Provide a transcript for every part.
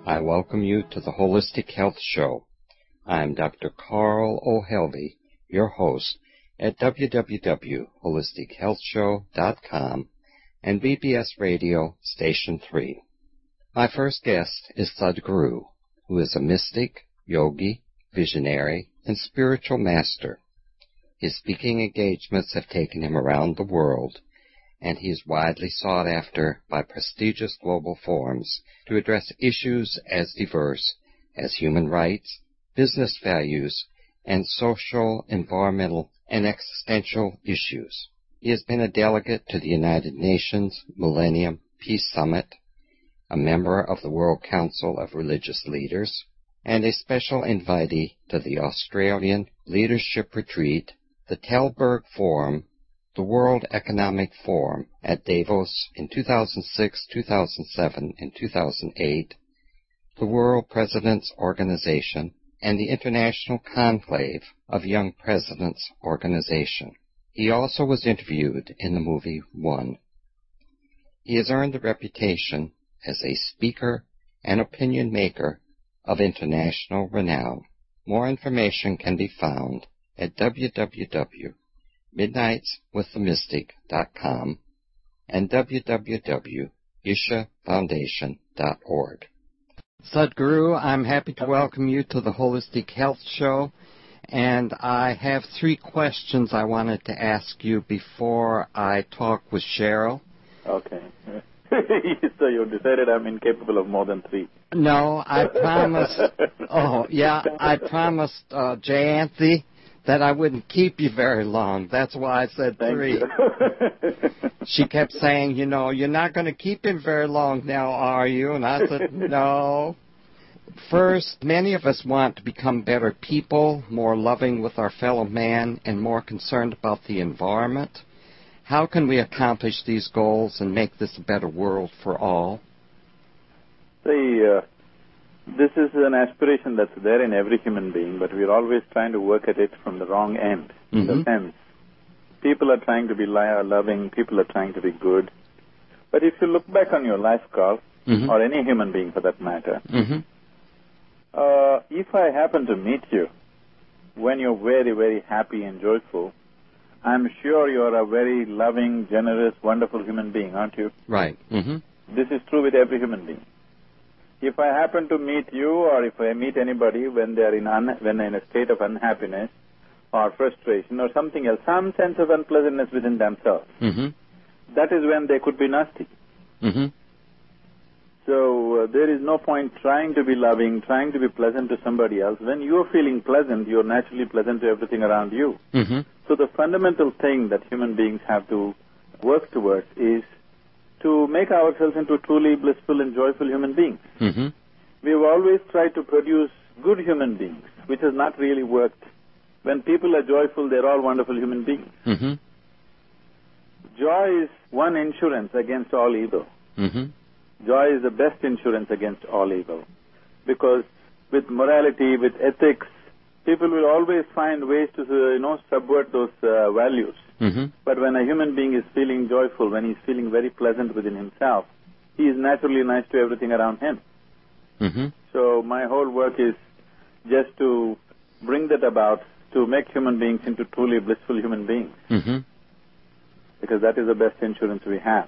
I welcome you to the Holistic Health Show. I'm Dr. Carl O'Helvey, your host at www.holistichealthshow.com and BBS Radio Station 3. My first guest is Sadhguru, who is a mystic, yogi, visionary, and spiritual master. His speaking engagements have taken him around the world, and he is widely sought after by prestigious global forums to address issues as diverse as human rights, business values, and social, environmental, and existential issues. He has been a delegate to the United Nations Millennium Peace Summit, a member of the World Council of Religious Leaders, and a special invitee to the Australian Leadership Retreat, the Telberg Forum, the World Economic Forum at Davos in 2006, 2007, and 2008, the World Presidents Organization, and the International Conclave of Young Presidents Organization. He also was interviewed in the movie One. He has earned the reputation as a speaker and opinion maker of international renown. More information can be found at www.midnightswiththemystic.com and www.ishafoundation.org. Sadhguru, I'm happy to welcome you to the Holistic Health Show, and I have 3 questions I wanted to ask you before I talk with Cheryl. Okay. So you decided I'm incapable of more than 3. No, I promised. I promised Jayanthi that I wouldn't keep you very long. That's why I said 3. She kept saying, you're not going to keep him very long now, are you? And I said, no. First, many of us want to become better people, more loving with our fellow man, and more concerned about the environment. How can we accomplish these goals and make this a better world for all? This is an aspiration that's there in every human being, but we're always trying to work at it from the wrong end. In the sense, people are trying to be loving, people are trying to be good. But if you look back on your life, Carl, or any human being for that matter, if I happen to meet you when you're very, very happy and joyful, I'm sure you're a very loving, generous, wonderful human being, aren't you? Right. This is true with every human being. If I happen to meet you, or if I meet anybody when they're in a state of unhappiness or frustration or something else, some sense of unpleasantness within themselves, that is when they could be nasty. So there is no point trying to be loving, trying to be pleasant to somebody else. When you're feeling pleasant, you're naturally pleasant to everything around you. So the fundamental thing that human beings have to work towards is to make ourselves into truly blissful and joyful human beings. We've always tried to produce good human beings, which has not really worked. When people are joyful, they're all wonderful human beings. Joy is one insurance against all evil. Joy is the best insurance against all evil. Because with morality, with ethics, people will always find ways to, subvert those values. But when a human being is feeling joyful, when he's feeling very pleasant within himself, he is naturally nice to everything around him. So my whole work is just to bring that about, to make human beings into truly blissful human beings. Because that is the best insurance we have.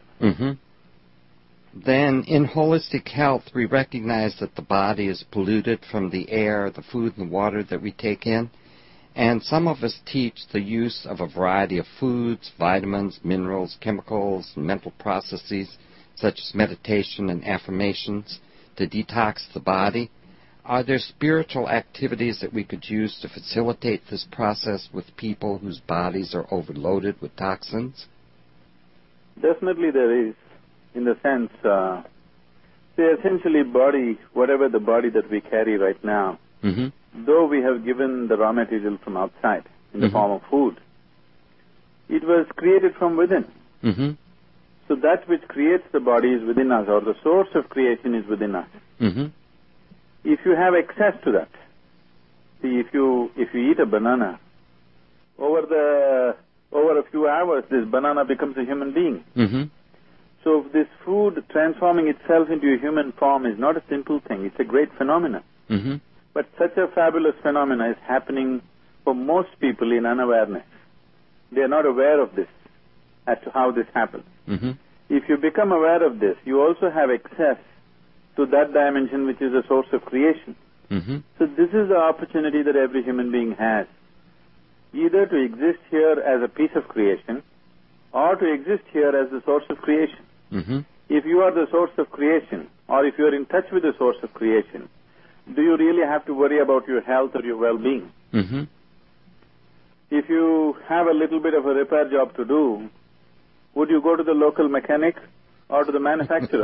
Then, in holistic health, we recognize that the body is polluted from the air, the food, and the water that we take in. And some of us teach the use of a variety of foods, vitamins, minerals, chemicals, and mental processes, such as meditation and affirmations, to detox the body. Are there spiritual activities that we could use to facilitate this process with people whose bodies are overloaded with toxins? Definitely there is. In the sense, essentially body, whatever the body that we carry right now, though we have given the raw material from outside in the form of food, it was created from within. So that which creates the body is within us, or the source of creation is within us. If you have access to that, see, if you eat a banana, over a few hours, this banana becomes a human being. So this food transforming itself into a human form is not a simple thing. It's a great phenomenon. Mm-hmm. But such a fabulous phenomenon is happening for most people in unawareness. They are not aware of this, as to how this happens. Mm-hmm. If you become aware of this, you also have access to that dimension which is the source of creation. Mm-hmm. So this is the opportunity that every human being has, either to exist here as a piece of creation or to exist here as the source of creation. Mm-hmm. If you are the source of creation, or if you are in touch with the source of creation, do you really have to worry about your health or your well-being? Mm-hmm. If you have a little bit of a repair job to do, would you go to the local mechanic or to the manufacturer?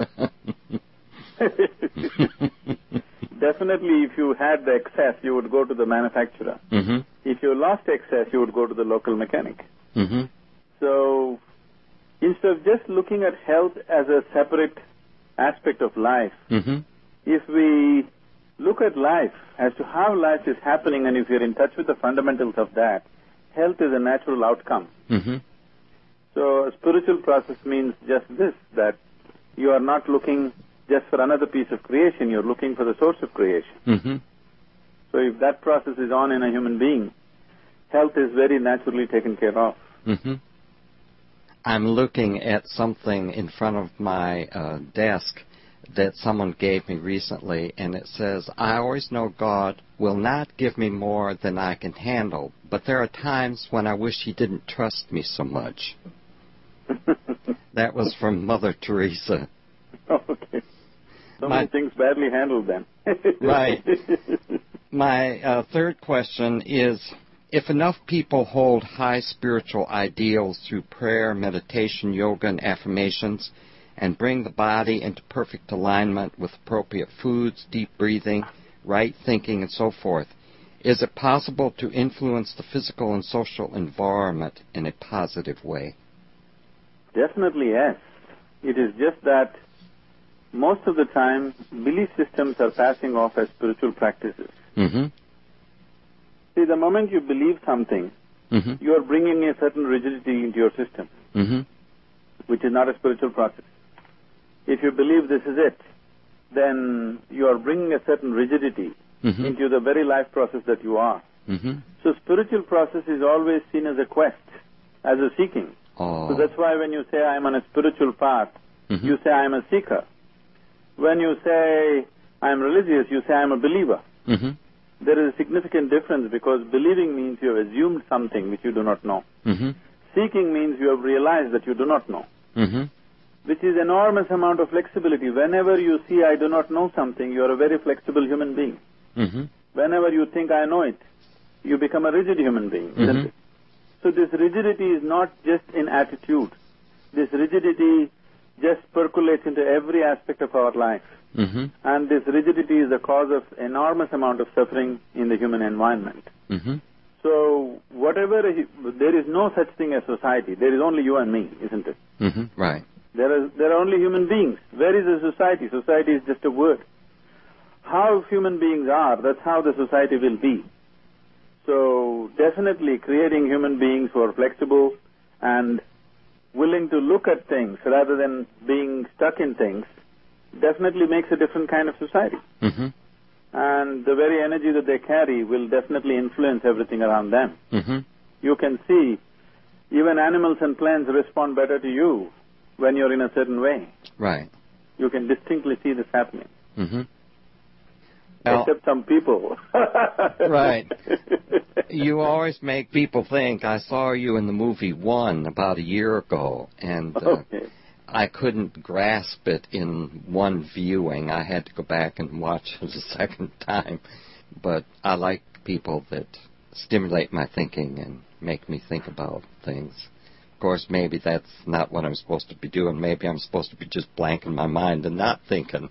Definitely, if you had the excess, you would go to the manufacturer. Mm-hmm. If you lost excess, you would go to the local mechanic. Mm-hmm. So, instead of just looking at health as a separate aspect of life, Mm-hmm. if we look at life as to how life is happening, and if you're in touch with the fundamentals of that, health is a natural outcome. Mm-hmm. So a spiritual process means just this, that you are not looking just for another piece of creation, you're looking for the source of creation. Mm-hmm. So if that process is on in a human being, health is very naturally taken care of. Mm-hmm. I'm looking at something in front of my desk that someone gave me recently, and it says, I always know God will not give me more than I can handle, but there are times when I wish He didn't trust me so much. That was from Mother Teresa. Okay. So many things badly handled then. Right. My third question is, if enough people hold high spiritual ideals through prayer, meditation, yoga, and affirmations, and bring the body into perfect alignment with appropriate foods, deep breathing, right thinking, and so forth, is it possible to influence the physical and social environment in a positive way? Definitely, yes. It is just that most of the time, belief systems are passing off as spiritual practices. Mm-hmm. See, the moment you believe something, Mm-hmm. you are bringing a certain rigidity into your system, Mm-hmm. which is not a spiritual process. If you believe this is it, then you are bringing a certain rigidity Mm-hmm. into the very life process that you are. Mm-hmm. So spiritual process is always seen as a quest, as a seeking. Oh. So that's why when you say, I am on a spiritual path, Mm-hmm. you say, I am a seeker. When you say, I am religious, you say, I am a believer. Mm-hmm. There is a significant difference, because believing means you have assumed something which you do not know. Mm-hmm. Seeking means you have realized that you do not know, Mm-hmm. which is enormous amount of flexibility. Whenever you see I do not know something, you are a very flexible human being. Mm-hmm. Whenever you think I know it, you become a rigid human being, isn't Mm-hmm. it? So this rigidity is not just in attitude. This rigidity just percolates into every aspect of our life. Mm-hmm. And this rigidity is the cause of enormous amount of suffering in the human environment. Mm-hmm. So there is no such thing as society. There is only you and me, isn't it? Mm-hmm. Right. There are only human beings. Where is the society? Society is just a word. How human beings are, that's how the society will be. So definitely creating human beings who are flexible and willing to look at things rather than being stuck in things definitely makes a different kind of society. Mm-hmm. And the very energy that they carry will definitely influence everything around them. Mm-hmm. You can see even animals and plants respond better to you when you're in a certain way. Right. You can distinctly see this happening. Mm-hmm. Well, except some people. Right. You always make people think. I saw you in the movie One about a year ago, and Okay. I couldn't grasp it in one viewing. I had to go back and watch it a second time. But I like people that stimulate my thinking and make me think about things. Of course, maybe that's not what I'm supposed to be doing. Maybe I'm supposed to be just blanking my mind and not thinking.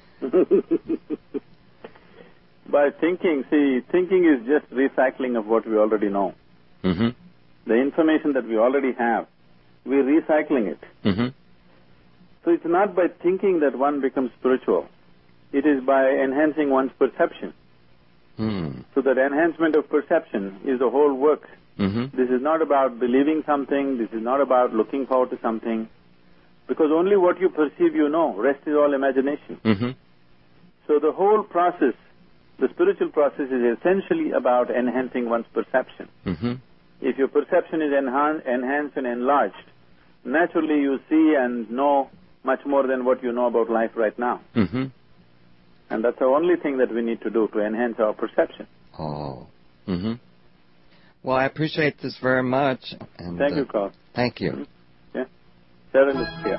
By thinking, thinking is just recycling of what we already know. Mm-hmm. The information that we already have, we're recycling it. Mm-hmm. So it's not by thinking that one becomes spiritual. It is by enhancing one's perception. Mm. So that enhancement of perception is the whole work. Mm-hmm. This is not about believing something. This is not about looking forward to something. Because only what you perceive you know. Rest is all imagination. Mm-hmm. So the whole process, the spiritual process, is essentially about enhancing one's perception. Mm-hmm. If your perception is enhanced and enlarged, naturally you see and know much more than what you know about life right now. Mm-hmm. And that's the only thing that we need to do to enhance our perception. Oh. Mm-hmm. Well, I appreciate this very much. And, thank you, Carl. Thank you. Mm-hmm. Yeah. Cheryl is here.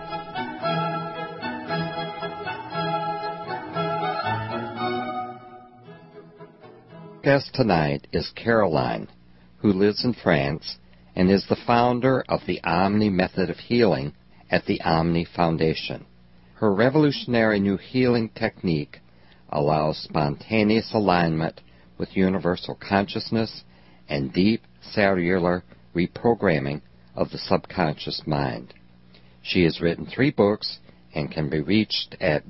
Guest tonight is Caroline, who lives in France and is the founder of the Omni Method of Healing at the Omni Foundation. Her revolutionary new healing technique allows spontaneous alignment with universal consciousness and deep cellular reprogramming of the subconscious mind. She has written 3 books and can be reached at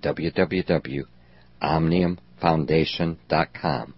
www.omniumfoundation.com.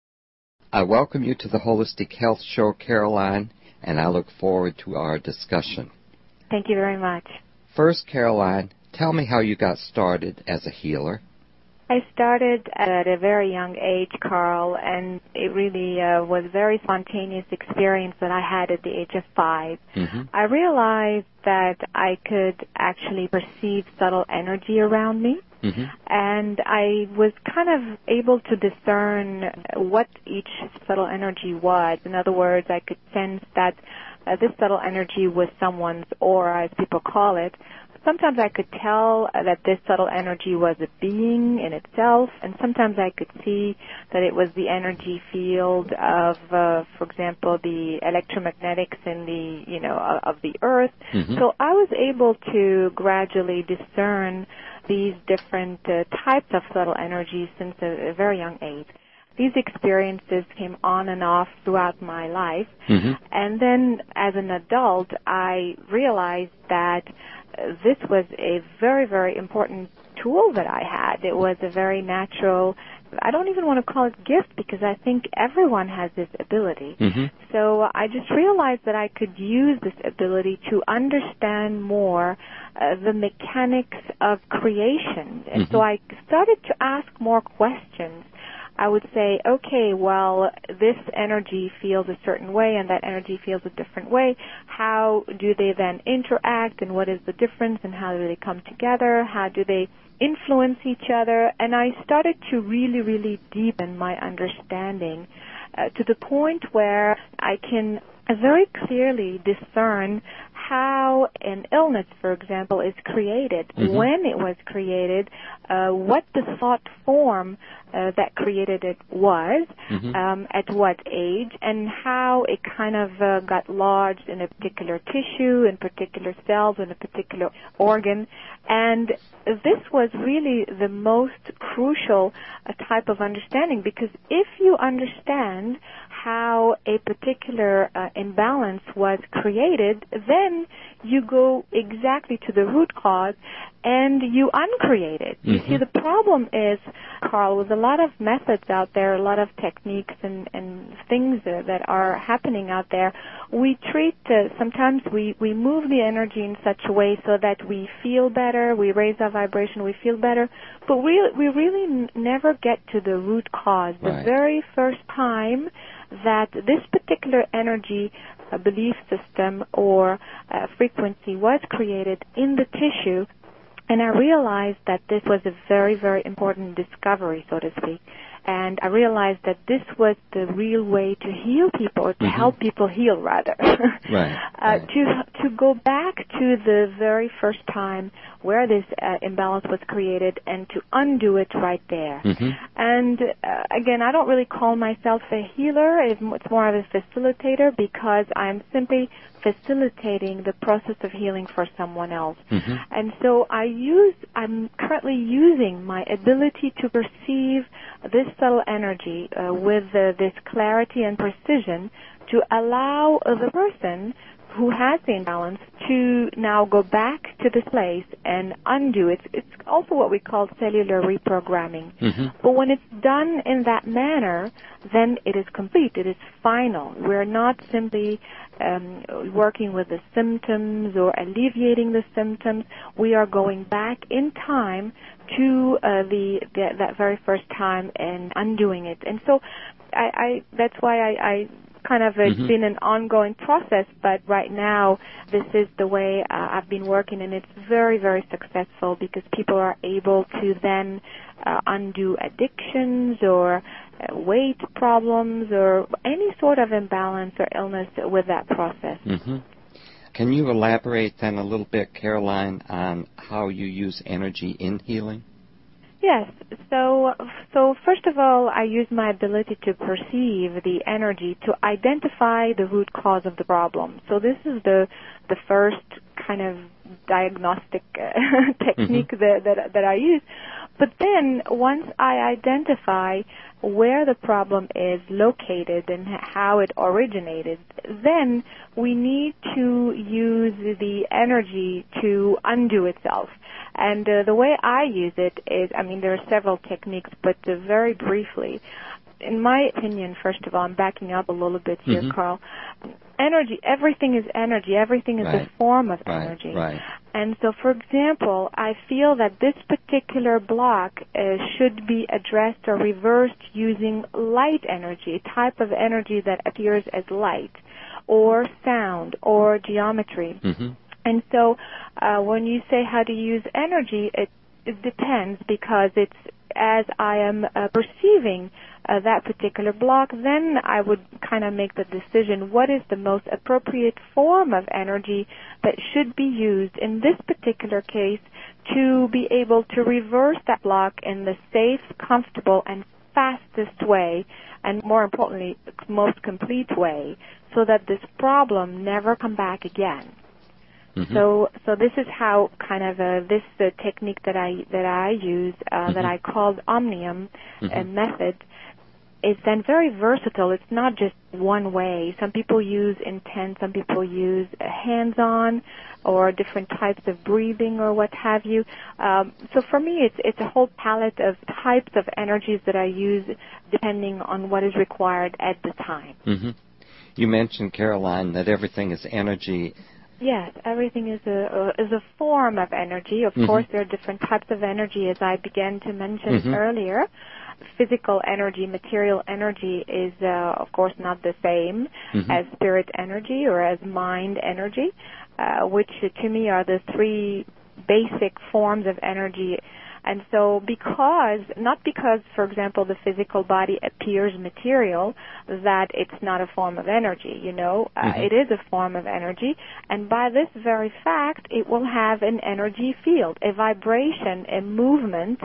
I welcome you to the Holistic Health Show, Caroline, and I look forward to our discussion. Thank you very much. First, Caroline, tell me how you got started as a healer. I started at a very young age, Carl, and it really was a very spontaneous experience that I had at the age of 5. Mm-hmm. I realized that I could actually perceive subtle energy around me. Mm-hmm. And I was kind of able to discern what each subtle energy was. In other words, I could sense that this subtle energy was someone's aura, as people call it. Sometimes I could tell that this subtle energy was a being in itself, and sometimes I could see that it was the energy field of, for example, the electromagnetics in the, of the earth. Mm-hmm. So I was able to gradually discern these different types of subtle energies since a very young age. These experiences came on and off throughout my life. Mm-hmm. And then as an adult, I realized that this was a very, very important tool that I had. It was a very natural, I don't even want to call it gift because I think everyone has this ability. Mm-hmm. So I just realized that I could use this ability to understand more the mechanics of creation. And Mm-hmm. so I started to ask more questions. I would say, okay, well, this energy feels a certain way and that energy feels a different way. How do they then interact and what is the difference and how do they come together? How do they influence each other? And I started to really, really deepen my understanding to the point where I can very clearly discern how an illness, for example, is created, mm-hmm. when it was created, what the thought form that created it was, mm-hmm. At what age, and how it kind of got lodged in a particular tissue, in particular cells, in a particular organ. And this was really the most crucial type of understanding, because if you understand how a particular imbalance was created, then you go exactly to the root cause and you uncreate it. You Mm-hmm. see, the problem is, Carl, with a lot of methods out there, a lot of techniques and things that are happening out there, we treat, sometimes we move the energy in such a way so that we feel better, we raise our vibration, we feel better, but we really never get to the root cause. Right. The very first time that this particular energy, belief system, or frequency was created in the tissue, and I realized that this was a very, very important discovery, so to speak. And I realized that this was the real way to heal people, or to mm-hmm. help people heal, rather. Right. To go back to the very first time where this imbalance was created and to undo it right there. Mm-hmm. And again, I don't really call myself a healer. It's more of a facilitator, because I'm simply facilitating the process of healing for someone else. Mm-hmm. And so I'm currently using my ability to perceive this subtle energy with this clarity and precision to allow the person who has the imbalance to now go back to this place and undo it. It's also what we call cellular reprogramming. Mm-hmm. But when it's done in that manner, then it is complete. It is final. We're not simply working with the symptoms or alleviating the symptoms. We are going back in time to that very first time and undoing it. And so that's why I kind of, it's been an ongoing process, but right now this is the way I've been working, and it's very, very successful because people are able to then undo addictions or weight problems or any sort of imbalance or illness with that process. Mm-hmm. Can you elaborate then a little bit, Caroline, on how you use energy in healing? Yes. So first of all, I use my ability to perceive the energy to identify the root cause of the problem. So this is the first kind of diagnostic technique that I use. But then once I identify where the problem is located and how it originated, then we need to use the energy to undo itself. And the way I use it is, there are several techniques, but very briefly, in my opinion, first of all, I'm backing up a little bit here, Carl. Energy, everything is energy. Everything is a form of energy. Right. And so, for example, I feel that this particular block should be addressed or reversed using light energy, a type of energy that appears as light, or sound, or geometry. Mm-hmm. And so when you say how to use energy, it depends, because it's as I am perceiving that particular block, then I would kind of make the decision what is the most appropriate form of energy that should be used in this particular case to be able to reverse that block in the safe, comfortable, and fastest way, and more importantly, most complete way, so that this problem never come back again. Mm-hmm. So this is how kind of this technique that I use that I called Omnium method is then very versatile. It's not just one way. Some people use intense, some people use hands-on, or different types of breathing or what have you. So for me, it's a whole palette of types of energies that I use depending on what is required at the time. Mm-hmm. You mentioned, Caroline, that everything is energy. Yes, everything is a form of energy. Of course, there are different types of energy, as I began to mention earlier. Physical energy, material energy is, of course, not the same as spirit energy or as mind energy, which to me are the three basic forms of energy. And so not because, for example, the physical body appears material, that it's not a form of energy, It is a form of energy, and by this very fact, it will have an energy field, a vibration, a movement,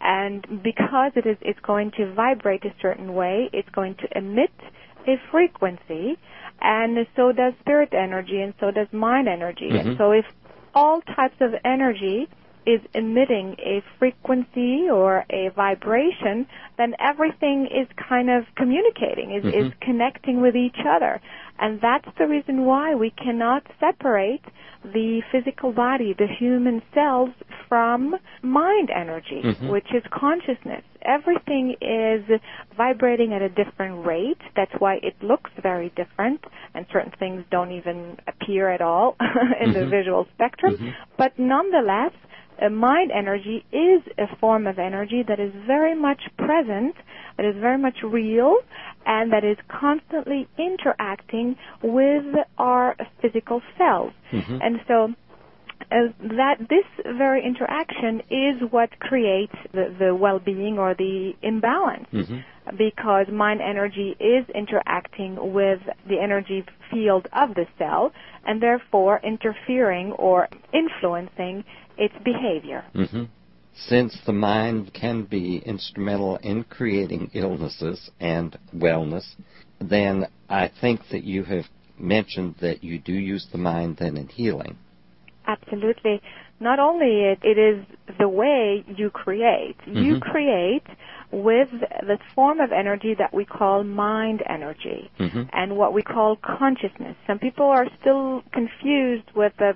and because it's going to vibrate a certain way, it's going to emit a frequency, and so does spirit energy, and so does mind energy. And so if all types of energy is emitting a frequency or a vibration, then everything is kind of communicating, is connecting with each other. And that's the reason why we cannot separate the physical body, the human cells, from mind energy, which is consciousness. Everything is vibrating at a different rate. That's why it looks very different, and certain things don't even appear at all in the visual spectrum. But nonetheless, mind energy is a form of energy that is very much present, that is very much real, and that is constantly interacting with our physical cells. And so that this very interaction is what creates the well-being or the imbalance, because mind energy is interacting with the energy field of the cell, and therefore interfering or influencing its behavior. Since the mind can be instrumental in creating illnesses and wellness, then I think that you have mentioned that you do use the mind then in healing. Absolutely. Not only it is the way you create. You create with this form of energy that we call mind energy and what we call consciousness. Some people are still confused with the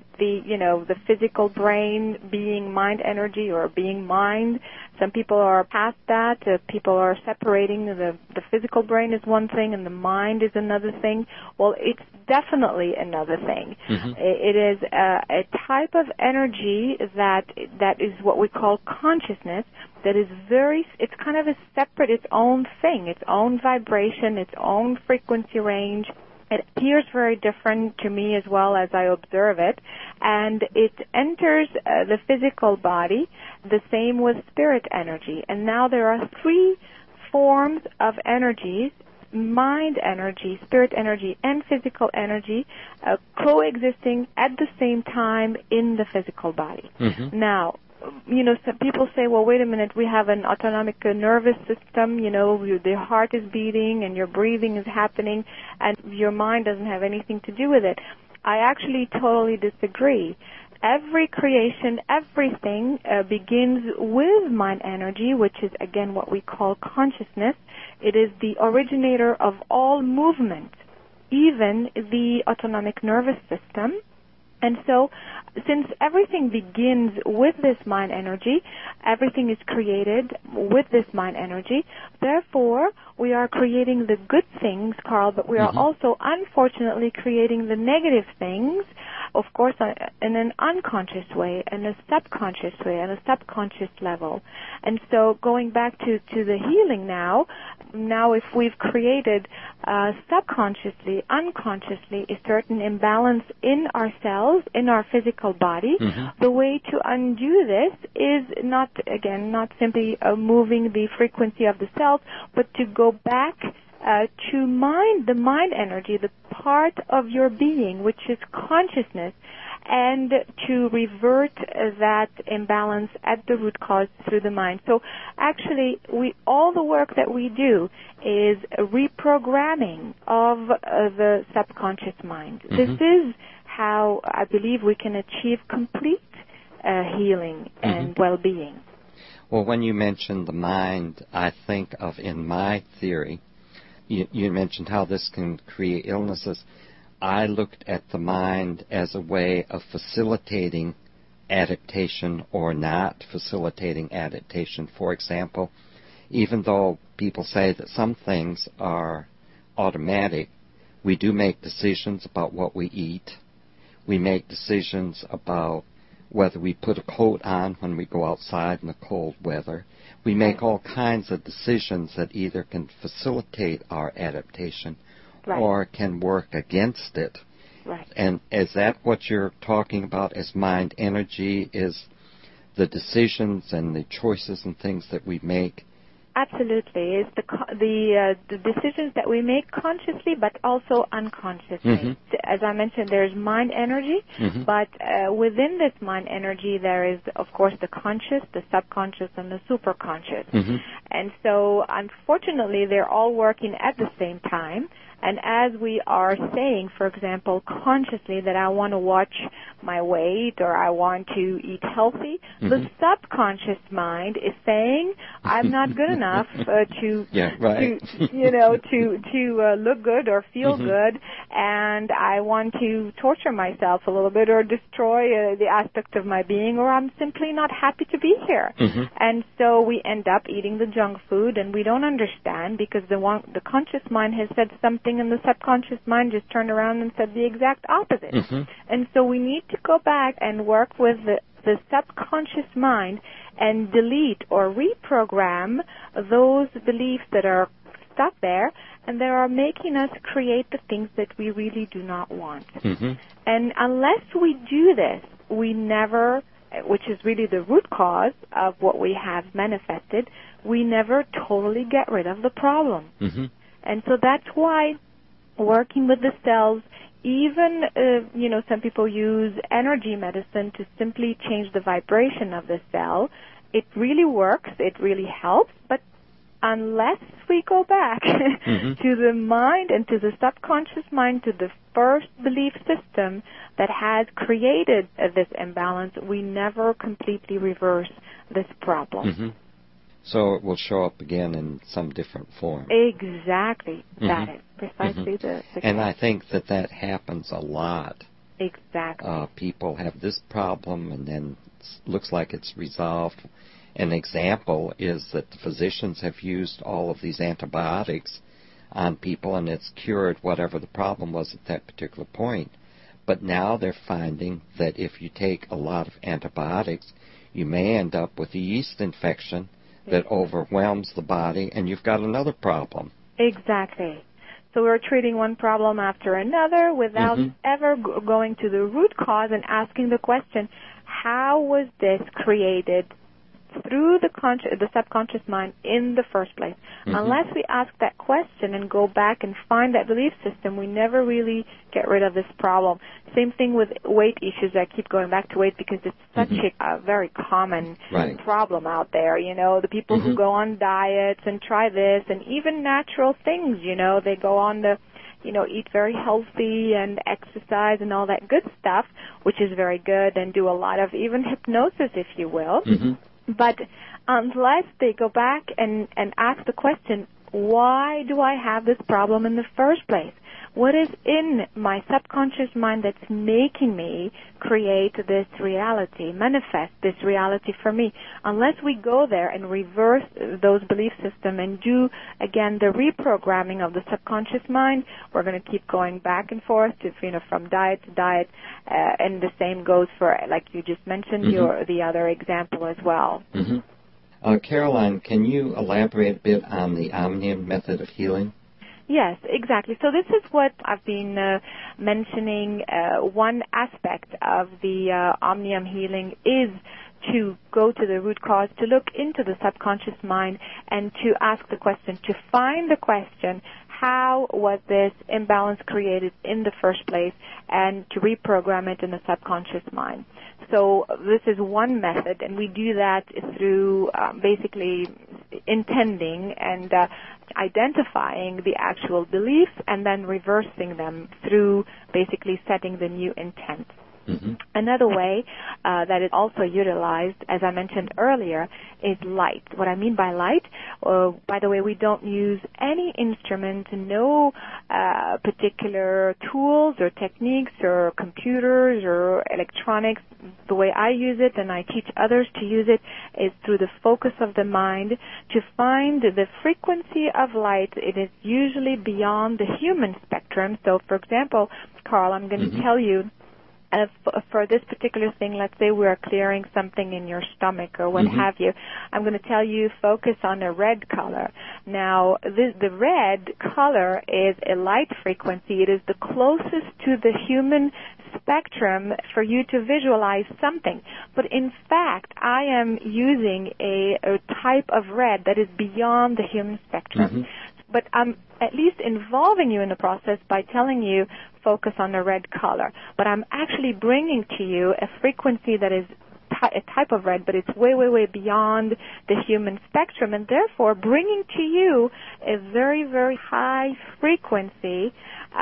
physical brain being mind energy or being mind. Some people are past that. People are separating the physical brain is one thing and the mind is another thing. Well, it's definitely another thing. It is a type of energy that is what we call consciousness, that is it's kind of a separate, its own thing, its own vibration, its own frequency range. It appears very different to me as well as I observe it, and it enters the physical body, the same with spirit energy. And now there are three forms of energies, mind energy, spirit energy, and physical energy, coexisting at the same time in the physical body. Now, some people say, well, wait a minute, we have an autonomic nervous system, the heart is beating and your breathing is happening and your mind doesn't have anything to do with it. I actually totally disagree. Every creation, everything begins with mind energy, which is, again, what we call consciousness. It is the originator of all movement, even the autonomic nervous system. And so, since everything begins with this mind energy, everything is created with this mind energy, therefore, we are creating the good things, Carl, but we are also, unfortunately, creating the negative things, of course, in an unconscious way, in a subconscious way, on a subconscious level. And so, going back to the healing now if we've created subconsciously, unconsciously, a certain imbalance in ourselves, in our physical body, the way to undo this is not simply moving the frequency of the cells, but to go back to the mind energy, the part of your being, which is consciousness, and to revert that imbalance at the root cause through the mind. So actually, all the work that we do is reprogramming of the subconscious mind. This is how I believe we can achieve complete healing and well-being. Well, when you mentioned the mind, I think of, in my theory, you mentioned how this can create illnesses. I looked at the mind as a way of facilitating adaptation or not facilitating adaptation. For example, even though people say that some things are automatic, we do make decisions about what we eat. We make decisions about whether we put a coat on when we go outside in the cold weather. We make all kinds of decisions that either can facilitate our adaptation or can work against it. Right. And is that what you're talking about as mind energy, is the decisions and the choices and things that we make? Absolutely. It's the decisions that we make consciously but also unconsciously. As I mentioned, there's mind energy, but within this mind energy there is, of course, the conscious, the subconscious, and the superconscious. And so, unfortunately, they're all working at the same time. And as we are saying, for example, consciously that I want to watch my weight or I want to eat healthy, the subconscious mind is saying I'm not good enough to look good or feel good, and I want to torture myself a little bit or destroy the aspect of my being, or I'm simply not happy to be here. And so we end up eating the junk food, and we don't understand because the conscious mind has said something and the subconscious mind just turned around and said the exact opposite. And so we need to go back and work with the subconscious mind and delete or reprogram those beliefs that are stuck there and that are making us create the things that we really do not want. And unless we do this, we never, which is really the root cause of what we have manifested, we never totally get rid of the problem. And so that's why working with the cells, even, some people use energy medicine to simply change the vibration of the cell. It really works. It really helps. But unless we go back to the mind and to the subconscious mind, to the first belief system that has created this imbalance, we never completely reverse this problem. So it will show up again in some different form. Exactly. That is precisely the And I think that happens a lot. Exactly. People have this problem, and then looks like it's resolved. An example is that the physicians have used all of these antibiotics on people, and it's cured whatever the problem was at that particular point. But now they're finding that if you take a lot of antibiotics, you may end up with a yeast infection that overwhelms the body, and you've got another problem. Exactly. So we're treating one problem after another without ever going to the root cause and asking the question, how was this created through the subconscious mind in the first place? Unless we ask that question and go back and find that belief system, we never really get rid of this problem. Same thing with weight issues. I keep going back to weight because it's such a very common problem out there. You know, the people who go on diets and try this and even natural things, you know, they go on the eat very healthy and exercise and all that good stuff, which is very good, and do a lot of even hypnosis, if you will. But unless they go back and ask the question, why do I have this problem in the first place? What is in my subconscious mind that's making me create this reality, manifest this reality for me? Unless we go there and reverse those belief systems and do, again, the reprogramming of the subconscious mind, we're going to keep going back and forth to, from diet to diet, and the same goes for, like you just mentioned, the other example as well. Caroline, can you elaborate a bit on the Omnium method of healing? Yes, exactly. So this is what I've been mentioning. One aspect of the Omnium healing is to go to the root cause, to look into the subconscious mind, and to ask the question, to find the question, how was this imbalance created in the first place, and to reprogram it in the subconscious mind. So this is one method, and we do that through basically intending and identifying the actual beliefs and then reversing them through basically setting the new intent. Another way that is also utilized, as I mentioned earlier, is light. What I mean by light, by the way, we don't use any instrument, no particular tools or techniques or computers or electronics. The way I use it, and I teach others to use it, is through the focus of the mind to find the frequency of light. It is usually beyond the human spectrum. So, for example, Carl, I'm going to tell you, for this particular thing, let's say we are clearing something in your stomach or what have you, I'm going to tell you focus on a red color. Now, the red color is a light frequency. It is the closest to the human spectrum for you to visualize something. But in fact, I am using a type of red that is beyond the human spectrum. But I'm at least involving you in the process by telling you focus on the red color. But I'm actually bringing to you a frequency that is a type of red, but it's way, way, way beyond the human spectrum, and therefore bringing to you a very, very high frequency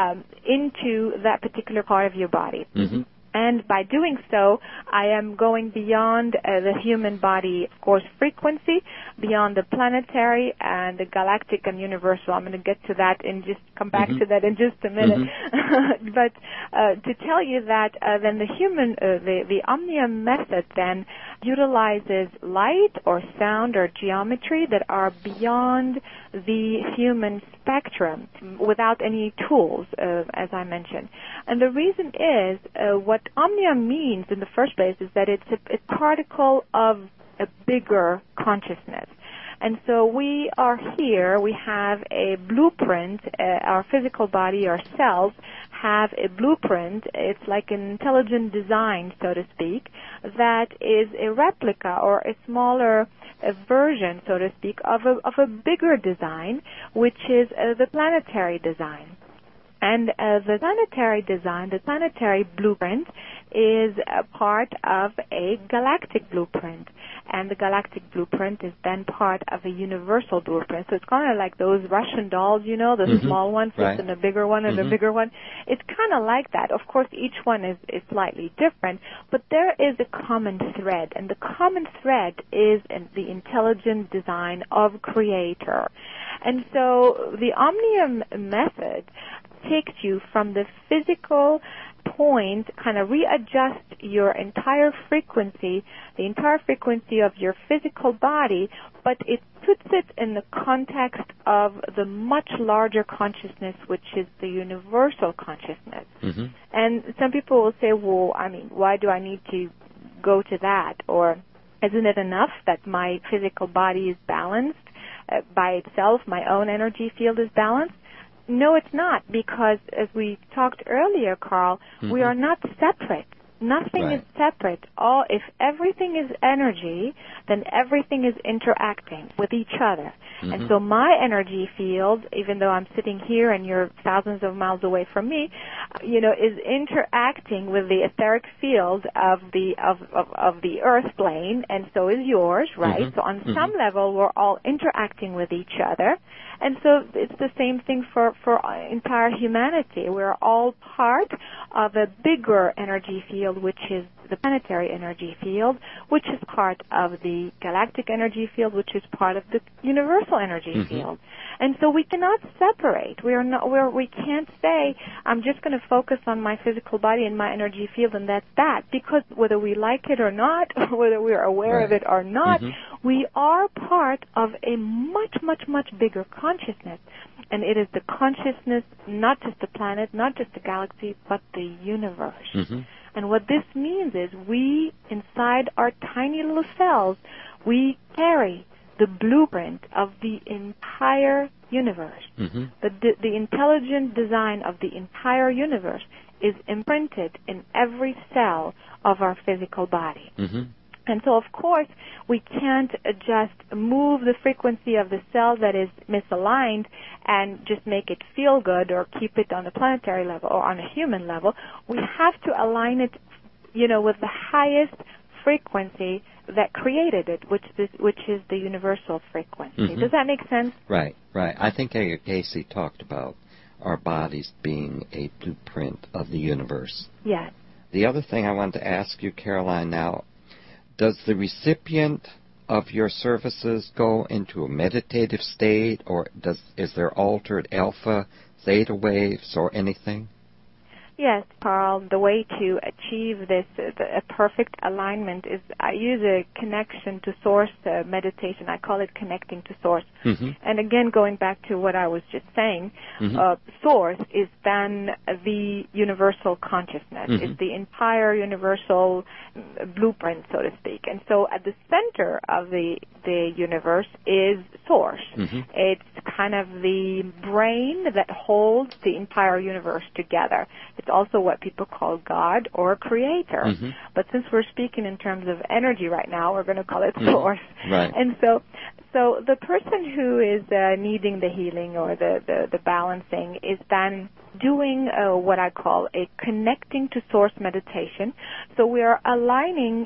into that particular part of your body. And by doing so, I am going beyond the human body, of course, frequency, beyond the planetary and the galactic and universal. I'm going to get to that and just come back to that in just a minute. But to tell you that then the Omnium method then utilizes light or sound or geometry that are beyond the human spectrum without any tools, as I mentioned. And the reason is what Omnium means in the first place is that it's a particle of a bigger consciousness. And so we are here, we have a blueprint, our physical body, our cells have a blueprint. It's like an intelligent design, so to speak, that is a replica or a smaller version, so to speak, of a bigger design, which is the planetary design. And the planetary design, the planetary blueprint, is a part of a galactic blueprint. And the galactic blueprint is then part of a universal blueprint. So it's kind of like those Russian dolls, you know, the small one fits in a bigger one and a bigger one. It's kind of like that. Of course, each one is slightly different, but there is a common thread. And the common thread is the intelligent design of Creator. And so the Omnium method takes you from the physical point, kind of readjust your entire frequency, the entire frequency of your physical body, but it puts it in the context of the much larger consciousness, which is the universal consciousness. And some people will say, well, I mean, why do I need to go to that? Or isn't it enough that my physical body is balanced by itself, my own energy field is balanced? No, it's not, because as we talked earlier, Carl, we are not separate. Nothing is separate. If everything is energy, then everything is interacting with each other. And so my energy field, even though I'm sitting here and you're thousands of miles away from me, you know, is interacting with the etheric field of the Earth plane, and so is yours, right? So on some level, we're all interacting with each other. And so it's the same thing for entire humanity. We're all part of a bigger energy field, which is the planetary energy field, which is part of the galactic energy field, which is part of the universal energy field. And so we cannot separate. We can't say, I'm just going to focus on my physical body and my energy field, and that's that. Because whether we like it or not, or whether we're aware of it or not, we are part of a much, much, much bigger consciousness. And it is the consciousness, not just the planet, not just the galaxy, but the universe. And what this means is we, inside our tiny little cells, we carry the blueprint of the entire universe. The intelligent design of the entire universe is imprinted in every cell of our physical body. And so, of course, we can't just move the frequency of the cell that is misaligned and just make it feel good or keep it on a planetary level or on a human level. We have to align it, you know, with the highest frequency that created it, which is the universal frequency. Does that make sense? Right. I think Edgar Cayce talked about our bodies being a blueprint of the universe. Yes. The other thing I wanted to ask you, Caroline, now, does the recipient of your services go into a meditative state, or is there altered alpha, theta waves, or anything? Yes, Carl, the way to achieve this, a perfect alignment, is I use a connection to source meditation. I call it connecting to source. And again, going back to what I was just saying, source is then the universal consciousness. It's the entire universal blueprint, so to speak. And so at the center of the universe is source. It's kind of the brain that holds the entire universe together. It's also what people call God or Creator. But since we're speaking in terms of energy right now, we're going to call it source. Right. And so the person who is needing the healing or the balancing is then doing what I call a connecting to source meditation. So we are aligning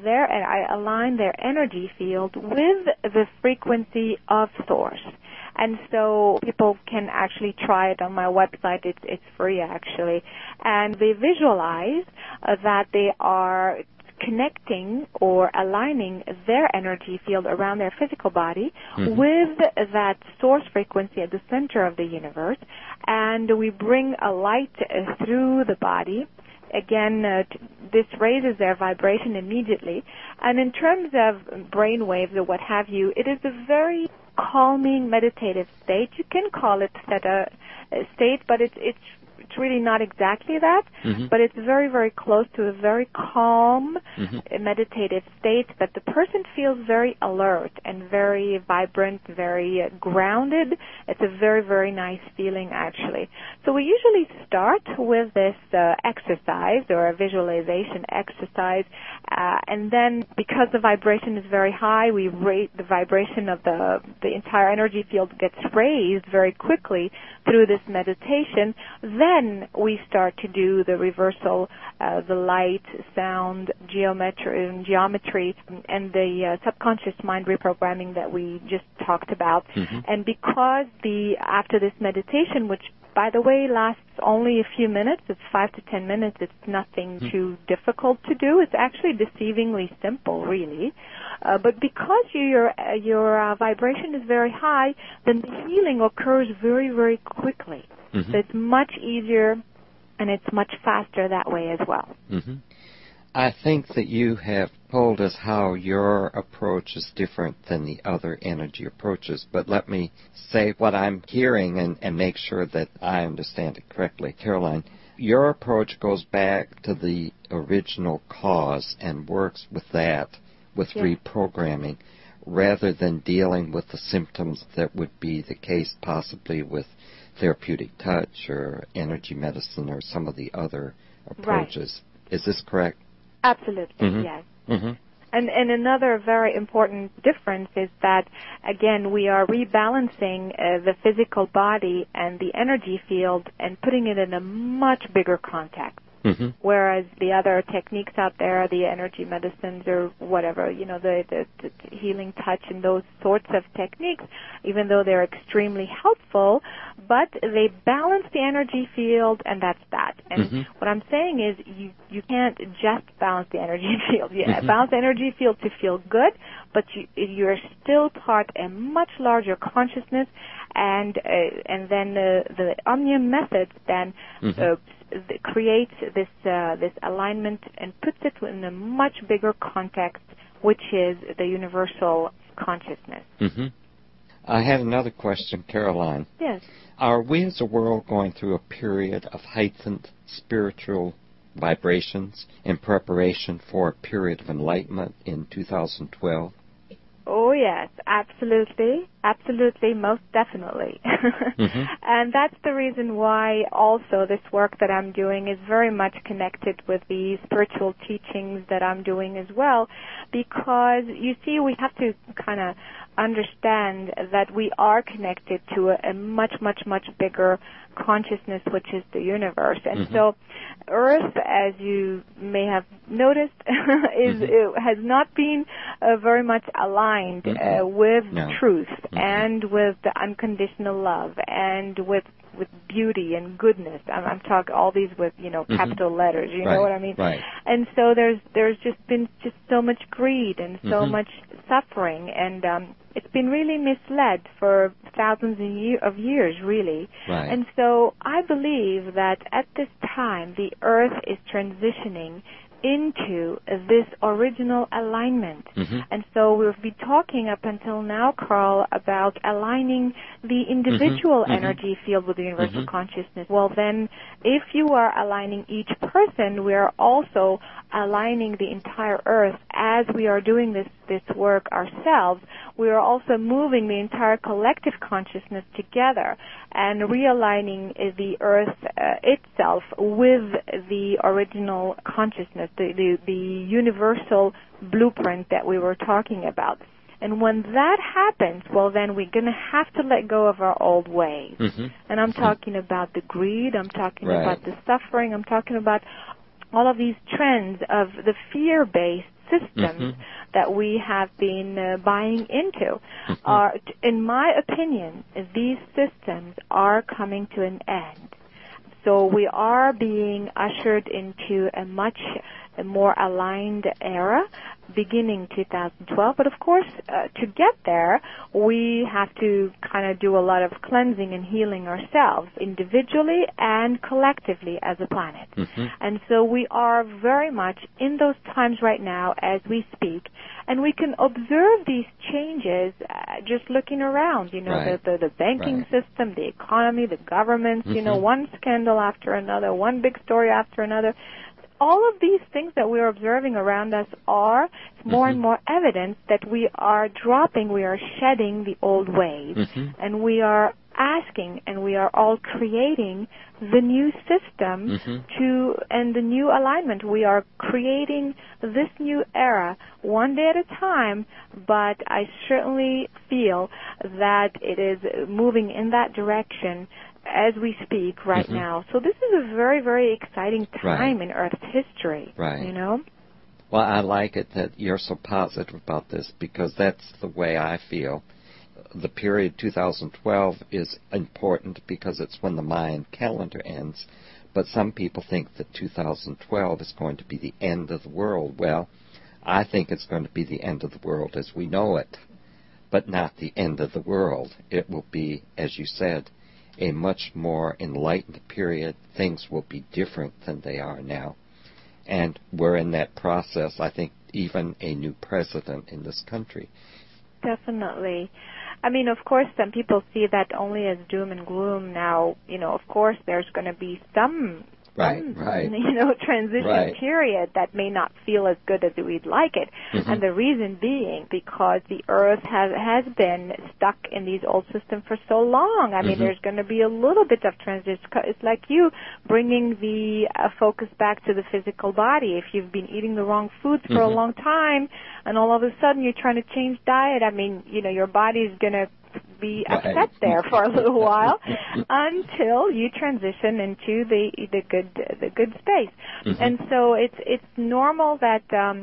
I align their energy field with the frequency of source. And so people can actually try it on my website. It's free, actually. And they visualize that they are connecting or aligning their energy field around their physical body with that source frequency at the center of the universe. And we bring a light through the body. Again, this raises their vibration immediately. And in terms of brain waves or what have you, it is a very calming meditative state. You can call it theta state, but it's really not exactly that, but it's very, very close to a very calm, meditative state that the person feels very alert and very vibrant, very grounded. It's a very, very nice feeling, actually. So we usually start with this exercise or a visualization exercise, and then because the vibration is very high, we rate the vibration of the entire energy field gets raised very quickly through this meditation. Then we start to do the reversal, the light, sound, geometry, and the subconscious mind reprogramming that we just talked about. And because after this meditation, which by the way lasts only a few minutes, it's 5 to 10 minutes, it's nothing too difficult to do. It's actually deceivingly simple, really. But because your vibration is very high, then the healing occurs very, very quickly. So it's much easier and it's much faster that way as well. I think that you have told us how your approach is different than the other energy approaches, but let me say what I'm hearing and make sure that I understand it correctly. Caroline, your approach goes back to the original cause and works with that, with reprogramming, rather than dealing with the symptoms that would be the case possibly with therapeutic touch or energy medicine or some of the other approaches. Right. Is this correct? Absolutely, yes. And another very important difference is that, again, we are rebalancing the physical body and the energy field and putting it in a much bigger context. Whereas the other techniques out there, the energy medicines or whatever, the healing touch and those sorts of techniques, even though they're extremely helpful, but they balance the energy field, and that's that. And what I'm saying is you can't just balance the energy field. Balance the energy field to feel good, but you're still part a much larger consciousness, and then the Omnium method then creates this alignment and puts it in a much bigger context, which is the universal consciousness. I had another question, Caroline. Yes. Are we as a world going through a period of heightened spiritual vibrations in preparation for a period of enlightenment in 2012? Oh, yes, absolutely, most definitely. And that's the reason why also this work that I'm doing is very much connected with the spiritual teachings that I'm doing as well, because, you see, we have to kind of understand that we are connected to a much, much, much bigger consciousness, which is the universe. And so Earth, as you may have noticed, has not been very much aligned with truth and with the unconditional love and with beauty and goodness. I'm talking all these with, capital letters, you know what I mean? Right. And so there's just been so much greed and so much suffering, and it's been really misled for thousands of years, really. Right. And so I believe that at this time, the Earth is transitioning into this original alignment. And so we've been talking up until now, Carl, about aligning the individual energy field with the universal consciousness. Well, then, if you are aligning each person, we are also aligning the entire Earth. As we are doing this work ourselves, we are also moving the entire collective consciousness together and realigning the Earth itself with the original consciousness, the universal blueprint that we were talking about. And when that happens, well, then we're going to have to let go of our old ways. And I'm talking about the greed, I'm talking about the suffering, I'm talking about all of these trends of the fear-based systems that we have been buying into. In my opinion, these systems are coming to an end. So we are being ushered into a much a more aligned era beginning 2012. But of course, to get there, we have to kind of do a lot of cleansing and healing ourselves, individually and collectively as a planet. And so we are very much in those times right now as we speak, and we can observe these changes just looking around, the banking system, the economy, the governments, one scandal after another, one big story after another. All of these things that we're observing around us are more and more evidence that we are shedding the old ways, and we are asking, and we are all creating the new system and the new alignment. We are creating this new era one day at a time, but I certainly feel that it is moving in that direction as we speak right now. So this is a very, very exciting time in Earth's history, Well, I like it that you're so positive about this, because that's the way I feel. The period 2012 is important because it's when the Mayan calendar ends, but some people think that 2012 is going to be the end of the world. Well, I think it's going to be the end of the world as we know it, but not the end of the world. It will be, as you said, a much more enlightened period. Things will be different than they are now. And we're in that process, I think, even a new president in this country. Definitely. I mean, of course, some people see that only as doom and gloom. Now, of course, there's going to be some transition period that may not feel as good as we'd like it. And the reason being because the Earth has been stuck in these old systems for so long. I mean, there's going to be a little bit of transition. It's like you bringing the focus back to the physical body. If you've been eating the wrong foods for a long time, and all of a sudden you're trying to change diet, I mean, your body's going to be upset there for a little while until you transition into the good space. And so it's normal that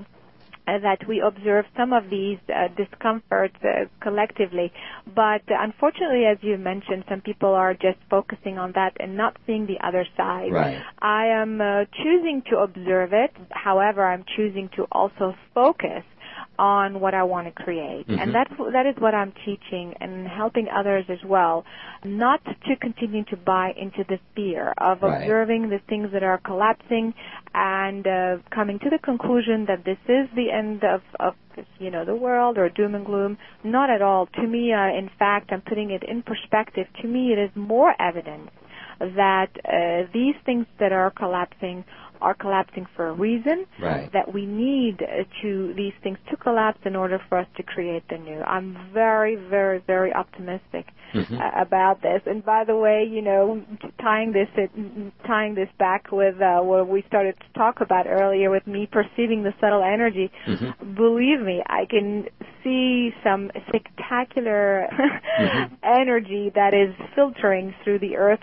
we observe some of these discomforts collectively. But unfortunately, as you mentioned, some people are just focusing on that and not seeing the other side. I am choosing to observe it. However, I'm choosing to also focus on what I want to create. And that is what I'm teaching and helping others as well, not to continue to buy into the fear of observing the things that are collapsing and coming to the conclusion that this is the end of the world or doom and gloom. Not at all. To me, in fact, I'm putting it in perspective. To me, it is more evidence that these things that are collapsing for a reason, that we need these things to collapse in order for us to create the new. I'm very, very, very optimistic about this. And by the way, tying this back with what we started to talk about earlier with me perceiving the subtle energy, believe me, I can see some spectacular energy that is filtering through the earth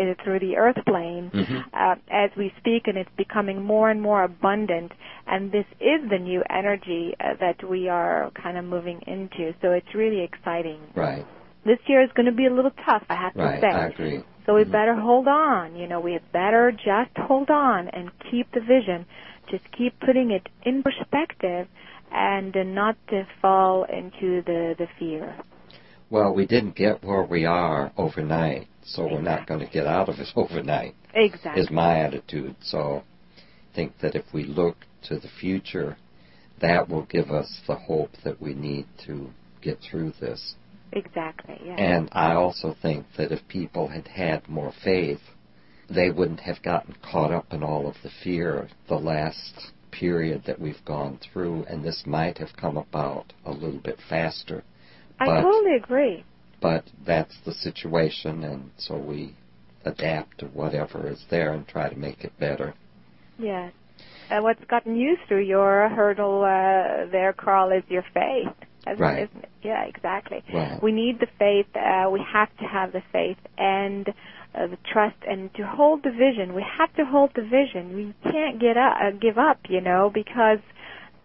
plane as we speak, and it's becoming more and more abundant. And this is the new energy that we are kind of moving into. So it's really exciting. This year is going to be a little tough, I have to say. I agree. So we better hold on. We had better just hold on and keep the vision. Just keep putting it in perspective and not to fall into the fear. Well, we didn't get where we are overnight, so we're not going to get out of it overnight. Exactly. Is my attitude. So I think that if we look to the future, that will give us the hope that we need to get through this. Exactly, yeah. And I also think that if people had had more faith, they wouldn't have gotten caught up in all of the fear the last period that we've gone through, and this might have come about a little bit faster. I totally agree. But that's the situation, and so we adapt to whatever is there and try to make it better. Yes. What's gotten you through your hurdle there, Carl, is your faith. Isn't it? Yeah, exactly. Right. We need the faith. We have to have the faith and the trust, and to hold the vision. We have to hold the vision. We can't give up, because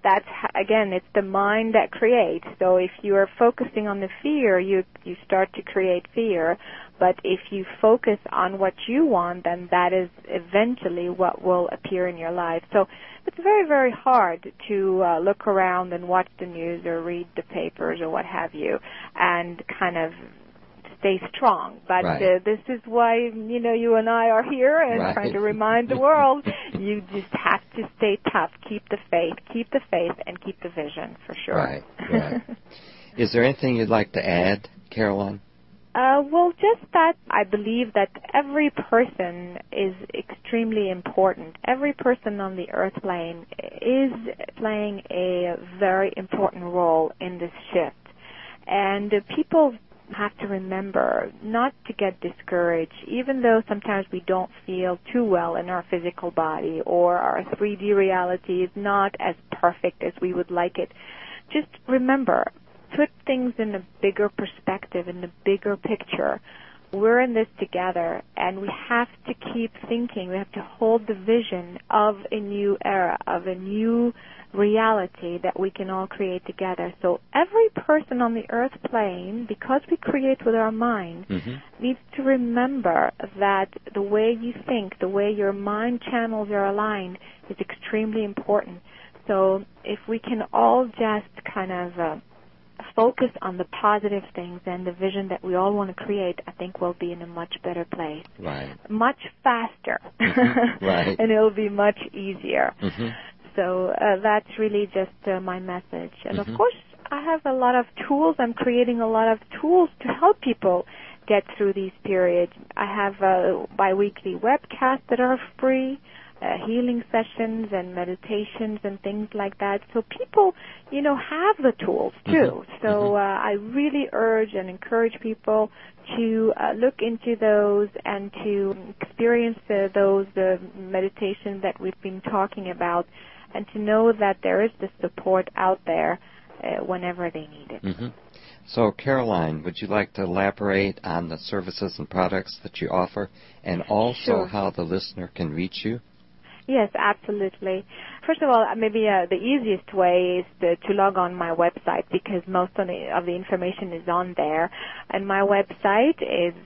that's, again, it's the mind that creates. So if you are focusing on the fear, you start to create fear. But if you focus on what you want, then that is eventually what will appear in your life. So it's very, very hard to look around and watch the news or read the papers or what have you and kind of stay strong. But this is why, you and I are here and trying to remind the world, you just have to stay tough, keep the faith, and keep the vision, for sure. Right. Is there anything you'd like to add, Caroline? Well, just that I believe that every person is extremely important. Every person on the earth plane is playing a very important role in this shift. And people have to remember not to get discouraged, even though sometimes we don't feel too well in our physical body or our 3D reality is not as perfect as we would like it. Just remember, put things in a bigger perspective, in the bigger picture. We're in this together, and we have to keep thinking. We have to hold the vision of a new era, of a new reality that we can all create together. So every person on the earth plane, because we create with our mind, needs to remember that the way you think, the way your mind channels are aligned is extremely important. So if we can all just kind of focus on the positive things and the vision that we all want to create, I think we'll be in a much better place. Right. Much faster. Right. And it'll be much easier. So that's really just my message. And of course, I have a lot of tools. I'm creating a lot of tools to help people get through these periods. I have bi-weekly webcasts that are free, healing sessions and meditations and things like that. So people, have the tools too. So I really urge and encourage people to look into those and to experience those meditations that we've been talking about, and to know that there is the support out there whenever they need it. So, Caroline, would you like to elaborate on the services and products that you offer, and also how the listener can reach you? Yes, absolutely. First of all, maybe the easiest way is to log on my website, because most of the information is on there. And my website is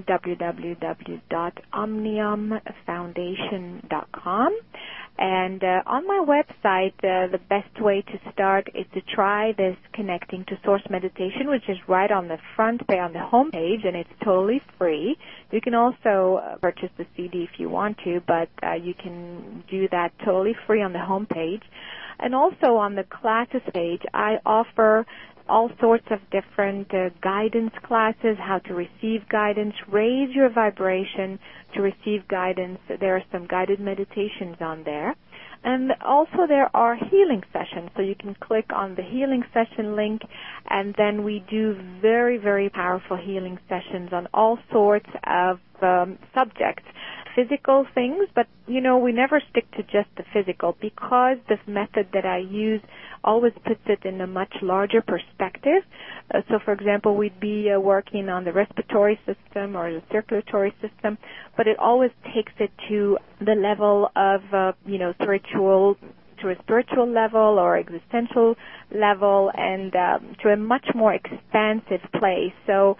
www.omniumfoundation.com. And on my website, the best way to start is to try this Connecting to Source meditation, which is right on the front page, on the home page, and it's totally free. You can also purchase the CD if you want to, but you can do that totally free on the home page. And also on the classes page, I offer all sorts of different guidance classes, how to receive guidance, raise your vibration to receive guidance. There are some guided meditations on there. And also there are healing sessions, so you can click on the healing session link, and then we do very, very powerful healing sessions on all sorts of subjects. Physical things, but we never stick to just the physical, because this method that I use always puts it in a much larger perspective. So, for example, we'd be working on the respiratory system or the circulatory system, but it always takes it to the level of, spiritual, to a spiritual level or existential level, and to a much more expansive place. So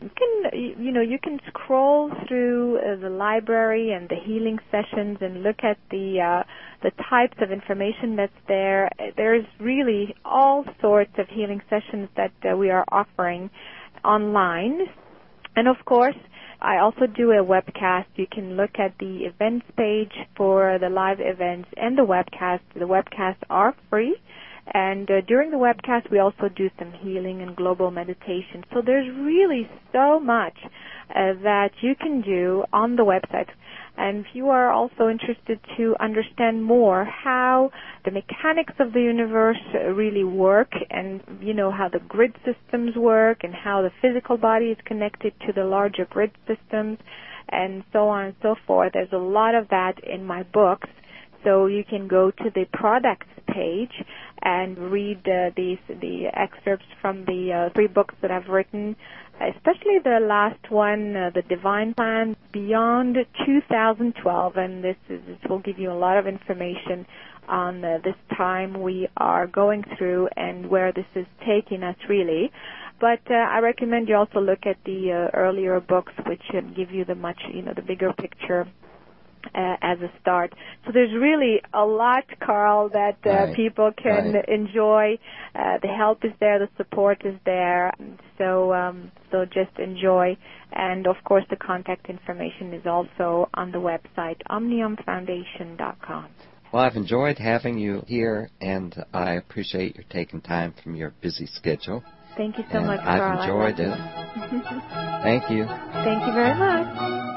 you can scroll through the library and the healing sessions and look at the types of information that's there. There's really all sorts of healing sessions that we are offering online. And of course, I also do a webcast. You can look at the events page for the live events and the webcast. The webcasts are free. And during the webcast, we also do some healing and global meditation. So there's really so much that you can do on the website. And if you are also interested to understand more how the mechanics of the universe really work, and how the grid systems work, and how the physical body is connected to the larger grid systems, and so on and so forth, there's a lot of that in my books. So you can go to the products page and read the excerpts from the 3 books that I've written, especially the last one, The Divine Plan Beyond 2012, and this will give you a lot of information on this time we are going through and where this is taking us, really. But I recommend you also look at the earlier books, which give you the bigger picture as a start. So there's really a lot, Carl, that people can enjoy. The help is there, the support is there. So just enjoy. And, of course, the contact information is also on the website, omniumfoundation.com. Well, I've enjoyed having you here, and I appreciate your taking time from your busy schedule. Thank you so much, Carl. I've enjoyed it. Thank you. Thank you very much.